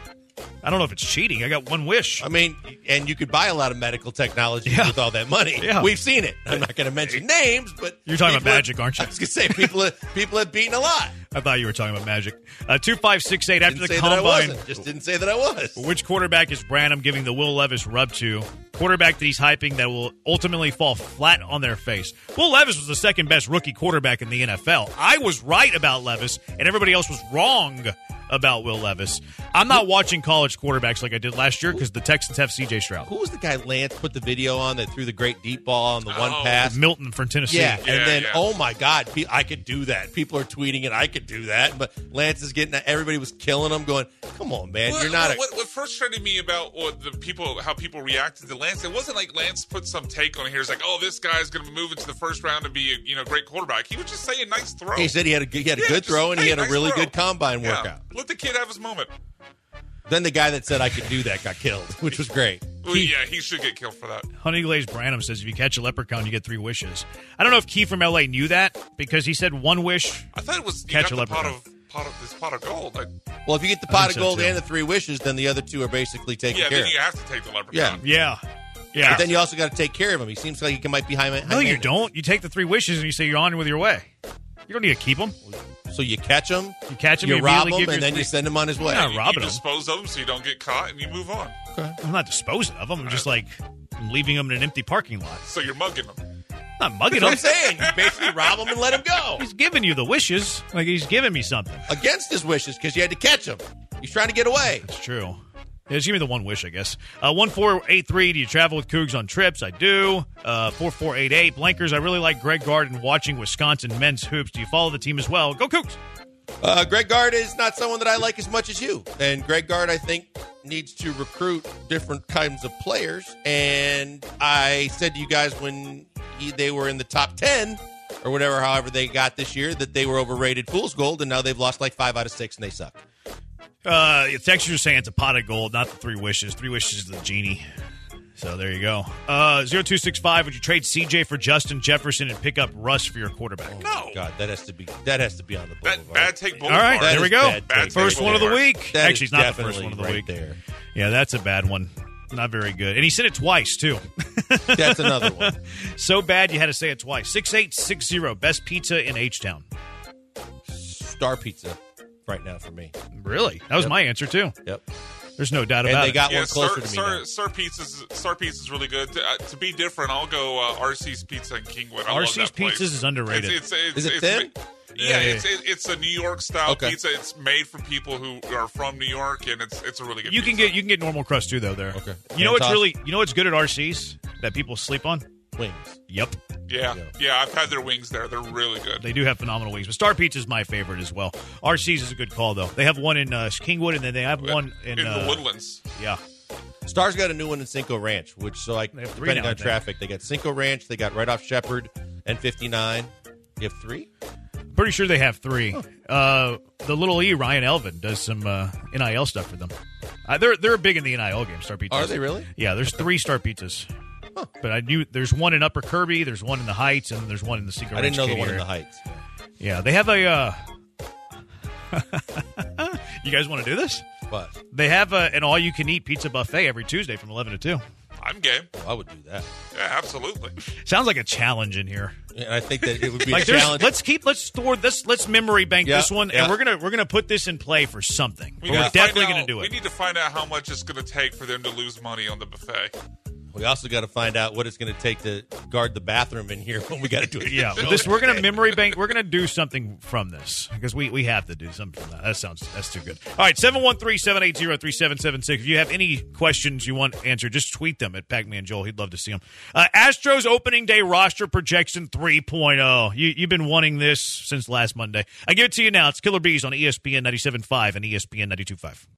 I don't know if it's cheating. I got one wish. I mean, and you could buy a lot of medical technology Yeah. with all that money. Yeah. We've seen it. I'm not going to mention names, but You're talking about people have- magic, aren't you? I was going to say people have, people have beaten a lot. I thought you were talking about magic. Uh, two five six eight after Didn't the say that I combine. wasn't. Just didn't say that I was. Which quarterback is Branham giving the Will Levis rub to? Quarterback that he's hyping that will ultimately fall flat on their face. Will Levis was the second best rookie quarterback in the N F L. I was right about Levis, and everybody else was wrong about Will Levis. I'm not watching college quarterbacks like I did last year because the Texans have C J Stroud. Who was the guy Lance put the video on that threw the great deep ball on the one Oh, pass? Milton from Tennessee. Yeah, Yeah, and then yeah. oh my God, pe- I could do that. People are tweeting it. I could do that, but Lance is getting. Everybody was killing him. Going, come on, man, What, you're not. what, a, what, what frustrated me about what the people, how people reacted to Lance, it wasn't like Lance put some take on it here. It's like, oh, this guy's going to move into the first round and be a you know great quarterback. He was just saying nice throw. He said he had a good, he had a Yeah, good just, throw and he hey, had a nice really throw. good combine Yeah. workout. Let the kid have his moment. Then the guy that said I could do that got killed, which was great. Well, yeah, he should get killed for that. Honey Glazed Branham says if you catch a leprechaun, you get three wishes. I don't know if Key from L A knew that because he said one wish. I thought it was you Catch got a the pot leprechaun. of pot of this pot of gold. I, Well, if you get the I pot think of so, gold too. and the three wishes, then the other two are basically taken yeah, care then of. you have to take the leprechaun. Yeah. Yeah. But then you also got to take care of him. He seems like he might be high. high no, you maintenance. don't. You take the three wishes and you say you're on with your way. You don't need to keep them. So you catch him, You catch him, you you rob immediately him, give and your then you three- send him on his way. Yeah, You, robbing you him. dispose of them so you don't get caught, and you move on. I'm not disposing of them. I'm just like leaving them in an empty parking lot. So you're mugging them. I'm not mugging That's him. what I'm saying. You basically rob him and let him go He's giving you the wishes. Like he's giving me something. against his wishes because you had to catch him. He's trying to get away. It's true. Yeah, just give me the one wish, I guess. Uh, one four eight three, do you travel with Cougs on trips? I do. Uh, four four eight eight, Blankers, I really like Greg Garden watching Wisconsin men's hoops. Do you follow the team as well? Go Cougs! Uh, Greg Gard is not someone that I like as much as you. And Greg Gard, I think, needs to recruit different kinds of players. And I said to you guys when he, they were in the top ten or whatever, however they got this year, that they were overrated fool's gold, and now they've lost like five out of six, and they suck. Uh, Texas are saying it's a pot of gold, not the three wishes. Three wishes is the genie. So there you go. Uh, zero two six five, would you trade C J for Justin Jefferson and pick up Russ for your quarterback? No. God, that has to be that has to be on the That boulevard. bad take All boulevard. right, That there we is go. bad take First one of the boulevard. week. That Actually, is it's not the first definitely one of the right week. there. Yeah, that's a bad one. Not very good. And he said it twice, too. That's another one. So bad you had to say it twice. six eight six zero, best pizza in H-Town. Star Pizza. right now for me. Really? That was Yep. my answer, too. Yep. There's no doubt And about they it. got Yeah, one closer Star, to me Star, now. Star Pizza's Star Pizza's really good. To, uh, to be different, I'll go uh, R C's Pizza in Kingwood. I love R C's that place. Pizzas is underrated. It's, it's, it's, Is it it's, thin? Yeah, Yeah. it's it, it's a New York style Okay. pizza. It's made from people who are from New York, and it's it's a really good. You can pizza. get you can get normal crust, too, though, there. Okay. You know what's Hand toss? really you know what's good at R C's that people sleep on? Wings. Yep. Yeah, yeah, I've had their wings there. They're really good. They do have phenomenal wings. But Star Pizza is my favorite as well. R C's is a good call, though. They have one in uh, Kingwood, and then they have one in, in uh, the Woodlands. Yeah. Star's got a new one in Cinco Ranch, which so like They have three depending now, I on think. traffic, they got Cinco Ranch, they got right off Shepherd and fifty-nine. You have three? Pretty sure they have three. Uh, the little E, Ryan Elvin, does some uh, N I L stuff for them. Uh, they're they're big in the N I L game, Star Pizzas. Are they really? Yeah, there's three Star Pizzas. But I knew there's one in Upper Kirby, there's one in the Heights, and there's one in the Cinco I didn't know Ranch the one in area. the Heights. Yeah, they have a. Uh... You guys want to do this? But They have a, an all-you-can-eat pizza buffet every Tuesday from eleven to two. I'm game. I would do that. Yeah, absolutely. Sounds like a challenge in here. And I think that it would be Like a there's, challenge. let's keep let's store this. Let's memory bank Yeah, this one, yeah. and we're gonna we're gonna put this in play for something. We But need we're to find definitely out- gonna do We it. need to find out how much it's going to take for them to lose money on the buffet. We also got to find out what it's going to take to guard the bathroom in here when we got to do it. Yeah, but this we're gonna memory bank. We're gonna do something from this because we, we have to do something from that. That sounds that's too good. All right, seven one three seven eight zero three seven seven six. If you have any questions you want answered, just tweet them at Pac-Man Joel. He'd love to see them. Uh, Astros opening day roster projection three point oh. You you've been wanting this since last Monday. I give it to you now. It's Killer Bees on E S P N ninety-seven point five and E S P N ninety-two point five.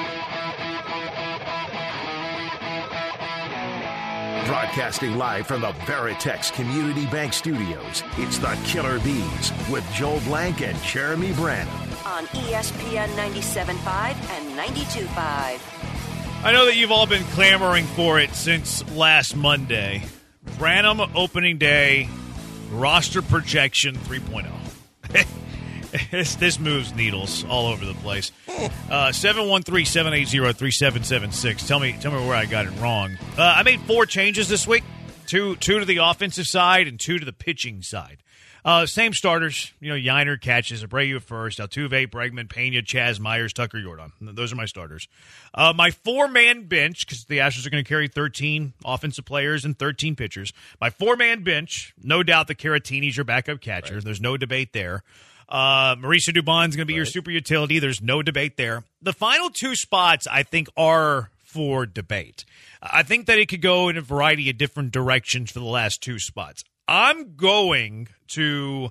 Broadcasting live from the Veritex Community Bank Studios, it's the Killer Bees with Joel Blank and Jeremy Branham. On E S P N ninety-seven point five and ninety-two point five. I know that you've all been clamoring for it since last Monday. Branham opening day roster projection three point oh. this, this moves needles all over the place. Uh, seven one three seven eight zero three seven seven six. Tell me, tell me where I got it wrong. Uh, I made four changes this week. Two, two to the offensive side and two to the pitching side. Uh, same starters. You know, Yiner catches, Abreu at first, Altuve, Bregman, Pena, Chaz, Myers, Tucker, Jordan. Those are my starters. Uh, my four-man bench, because the Astros are going to carry thirteen offensive players and thirteen pitchers. My four-man bench, no doubt the Caratini's your backup catcher. Right. There's no debate there. Uh, Mauricio Dubon's going to be right. your super utility. There's no debate there. The final two spots, I think, are for debate. I think that it could go in a variety of different directions for the last two spots. I'm going to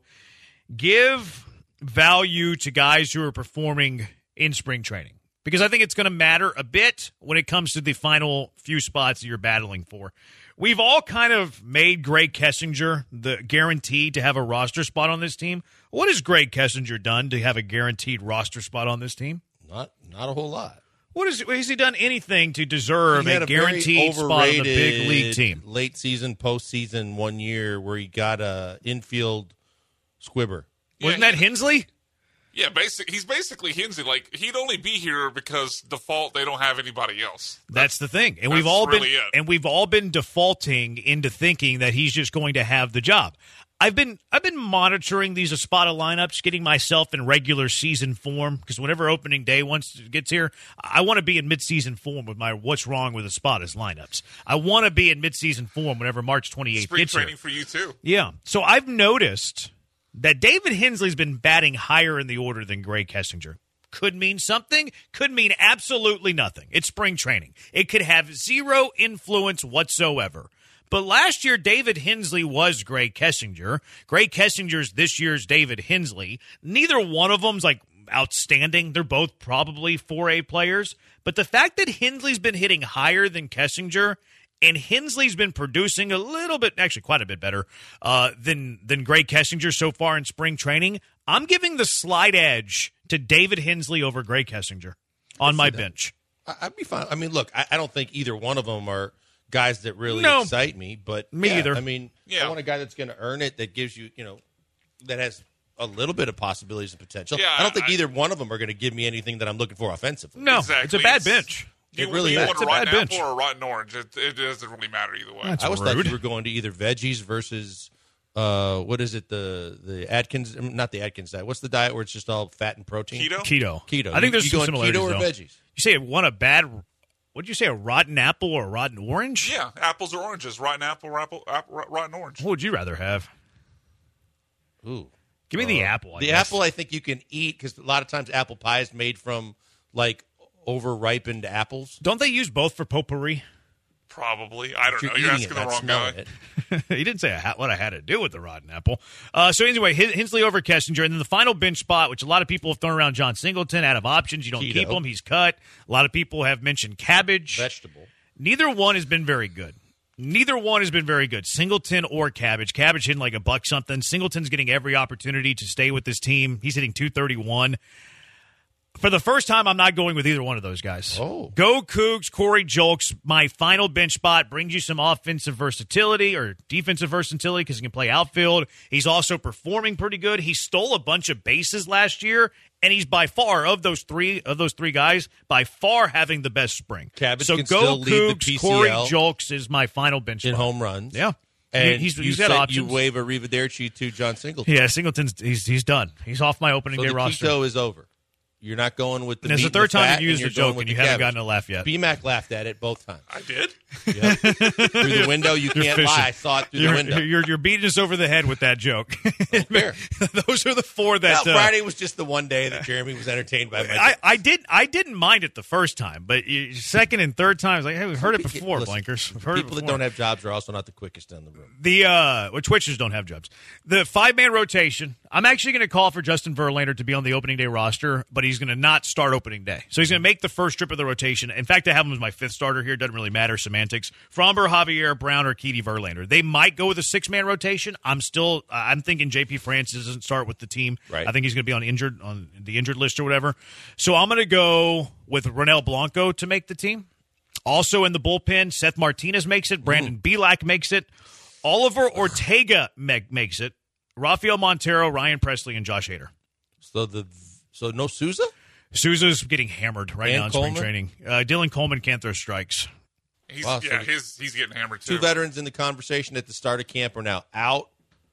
give value to guys who are performing in spring training because I think it's going to matter a bit when it comes to the final few spots that you're battling for. We've all kind of made Greg Kessinger the guaranteed to have a roster spot on this team. What has Greg Kessinger done to have a guaranteed roster spot on this team? Not not a whole lot. What is, has he done anything to deserve He a, had a guaranteed very spot on the big league team? Late season, postseason one year where he got a infield squibber. Yeah, Wasn't that he- Hensley? Yeah, basic. He's basically Hensley. Like he'd only be here because default they don't have anybody else. That's the thing, and we've that's all really been it. and we've all been defaulting into thinking that he's just going to have the job. I've been I've been monitoring these Espada lineups, getting myself in regular season form because whenever opening day once gets here, I want to be in midseason form with my what's wrong with Espada's lineups. I want to be in midseason form whenever March twenty-eighth Spring gets training here. for you too. Yeah, so I've noticed that David Hensley's been batting higher in the order than Greg Kessinger. Could mean something, could mean absolutely nothing. It's spring training. It could have zero influence whatsoever. But last year, David Hensley was Greg Kessinger. Greg Kessinger's this year's David Hensley. Neither one of them's like outstanding. They're both probably four A players. But the fact that Hensley's been hitting higher than Kessinger and Hensley's been producing a little bit, actually quite a bit better uh, than than Greg Kessinger so far in spring training, I'm giving the slight edge to David Hensley over Greg Kessinger on my bench. I- I'd be fine. I mean, look, I, I don't think either one of them are guys that really No. excite me. But Me yeah, either. I mean, Yeah. I want a guy that's going to earn it, that gives you, you know, that has a little bit of possibilities and potential. Yeah, I don't think I- either one of them are going to give me anything that I'm looking for offensively. No, Exactly. it's a bad It's- bench. You, It really you is. want It's a a bad rotten bench. apple or a rotten orange. It, it doesn't really matter either way. That's I always rude. thought you were going to either veggies versus Uh, what is it? The the Atkins, not the Atkins diet. What's the diet where it's just all fat and protein? Keto? Keto. Keto. I think there's you, some you going similarities, keto or though. veggies? You say one a bad, what did you say, a rotten apple or a rotten orange? Yeah, apples or oranges. Rotten apple, apple, apple rotten orange. What would you rather have? Ooh. Give me the apple. I The guess. apple I think you can eat because a lot of times apple pie is made from like over-ripened apples. Don't they use both for potpourri? Probably. I don't You're know. You're eating asking it, the not wrong smelling guy. it. He didn't say I had, what I had to do with the rotten apple. Uh, so anyway, Hin- Hensley over Kessinger. And then the final bench spot, which a lot of people have thrown around John Singleton, out of options. You don't Keto. keep him. He's cut. A lot of people have mentioned Cabbage. Vegetable. Neither one has been very good. Neither one has been very good, Singleton or Cabbage. Cabbage hitting like a buck something. Singleton's getting every opportunity to stay with this team. He's hitting two thirty-one. For the first time, I'm not going with either one of those guys. Oh. Go Cougs, Corey Julks. My final bench spot brings you some offensive versatility or defensive versatility because he can play outfield. He's also performing pretty good. He stole a bunch of bases last year, and he's by far, of those three of those three guys, by far having the best spring. Cabbage so can go still lead the Cougs, P C L Corey Julks is my final bench in spot. home runs. Yeah. And he's, you he's got said options. you wave a Arrivederci to John Singleton. Yeah, Singleton's he's he's done. He's off my opening So day the roster. keto is over. You're not going with the And it's meat the and third time fat, you've used and the you're going joke with and you the haven't cabbage. gotten a laugh yet. B-Mac laughed at it both times. I did. Yep. Through the window, you You're can't fishing. lie. I saw it through You're, the window. you're you're beating us over the head with that joke. Fair. Those are the four that Now, uh, Friday was just the one day that Jeremy was entertained by my I, I did I didn't mind it the first time, but you, second and third times, like hey, we've heard it before, Listen, Blankers. We've heard it People that before. don't have jobs are also not the quickest in the room. The uh, well, Twitchers don't have jobs. The five man rotation. I'm actually going to call for Justin Verlander to be on the opening day roster, but he's going to not start opening day. So he's going to make the first trip of the rotation. In fact, I have him as my fifth starter here. Doesn't really matter semantics. Fromber, Javier, Brown, or Keedy Verlander. They might go with a six man rotation. I'm still. I'm thinking J P Francis doesn't start with the team. Right. I think he's going to be on injured on the injured list or whatever. So I'm going to go with Ronel Blanco to make the team. Also in the bullpen, Seth Martinez makes it. Brandon Bielak makes it. Oliver Ortega make, makes it. Rafael Montero, Ryan Presley, and Josh Hader. So the so no Souza? Souza's getting hammered right And now in Coleman? spring training. Uh, Dylan Coleman can't throw strikes. He's, Wow, so yeah, the- his he's getting hammered too. Two veterans in the conversation at the start of camp are now out.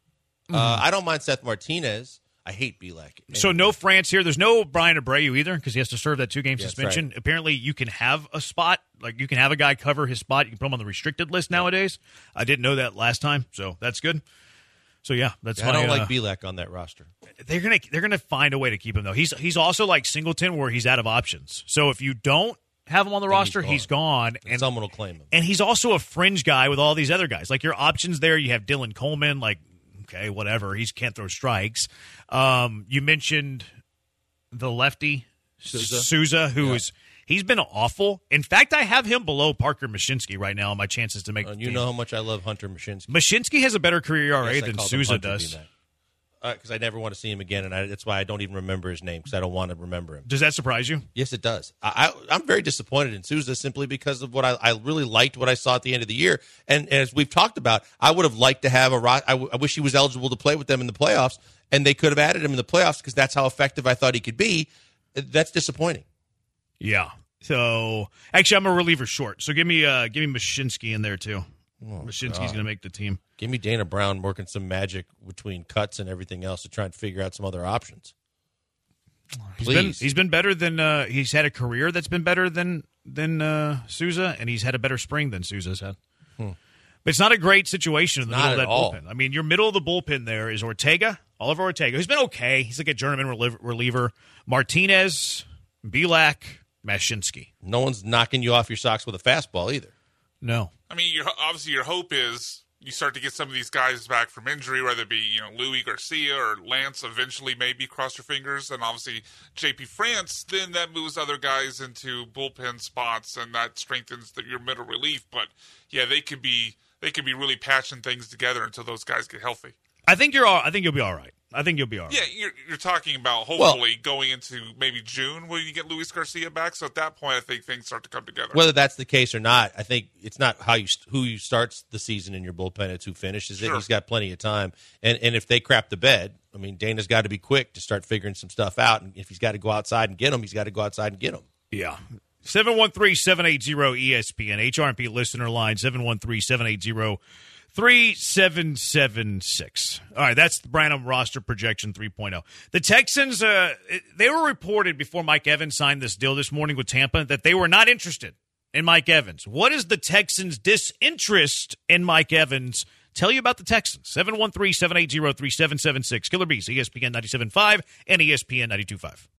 Uh, I don't mind Seth Martinez. I hate Bielak. So no France here. There's no Brian Abreu either because he has to serve that two-game Yeah, that's suspension. Apparently, you can have a spot. Like, you can have a guy cover his spot. You can put him on the restricted list nowadays. I didn't know that last time, so that's good. So, yeah, that's I my, don't uh, like Bielak on that roster. they're gonna they're gonna find a way to keep him though. He's he's also like Singleton where he's out of options. So if you don't have him on the Then roster, he's he's gone. And And someone will claim him. and he's also a fringe guy with all these other guys. Like your options there, you have Dylan Coleman. Like okay, whatever. He can't throw strikes. Um, you mentioned the lefty Souza. Souza, who Yeah. is he's been awful. In fact, I have him below Parker Mashinsky right now on my chances to make. And the you team. know how much I love Hunter Mashinsky. Mashinsky has a better career E R A Yes, I than called him Souza Hunter does. B-Mac. Because I never want to see him again, and I, that's why I don't even remember his name because I don't want to remember him. Does that surprise you? Yes, it does. I, I, I'm very disappointed in Souza simply because of what I, I really liked what I saw at the end of the year. And, and as we've talked about, I would have liked to have a ro- I, w- I wish he was eligible to play with them in the playoffs, and they could have added him in the playoffs because that's how effective I thought he could be. That's disappointing. Yeah. So actually, I'm a reliever short. So give me uh, give me Mashinsky in there too. Oh, Mashinsky's going to make the team. Give me Dana Brown working some magic between cuts and everything else to try and figure out some other options. He's Please. been he's been better than uh, he's had a career that's been better than than uh, Souza, and he's had a better spring than Souza's had. But it's not a great situation in the Not middle of at that all. bullpen. I mean, your middle of the bullpen there is Ortega, Oliver Ortega, who's been okay. He's like a journeyman relie- reliever. Martinez, Bielak, Mashinsky. No one's knocking you off your socks with a fastball either. No. I mean, your, obviously your hope is you start to get some of these guys back from injury, whether it be you know Louis Garcia or Lance. Eventually, maybe cross your fingers, and obviously J P France. Then that moves other guys into bullpen spots, and that strengthens the, your middle relief. But yeah, they could be they could be really patching things together until those guys get healthy. I think you're all, I think you'll be all right. I think you'll be all right. Yeah, you're, you're talking about hopefully going into maybe June when you get Luis Garcia back. So at that point, I think things start to come together. Whether that's the case or not, I think it's not how you who you starts the season in your bullpen; it's who finishes it. Sure. He's got plenty of time, and and if they crap the bed, I mean, Dana's got to be quick to start figuring some stuff out. And if he's got to go outside and get them, he's got to go outside and get them. Yeah. seven one three, seven eight zero, E S P N. H R M P listener line, seven one three, seven eight zero, three seven seven six. All right, that's the Branham roster projection three point oh. The Texans, uh, they were reported before Mike Evans signed this deal this morning with Tampa that they were not interested in Mike Evans. What is the Texans' disinterest in Mike Evans? Tell you about the Texans. seven one three, seven eight zero, three seven seven six. Killer Bees, E S P N ninety-seven point five and E S P N ninety-two point five.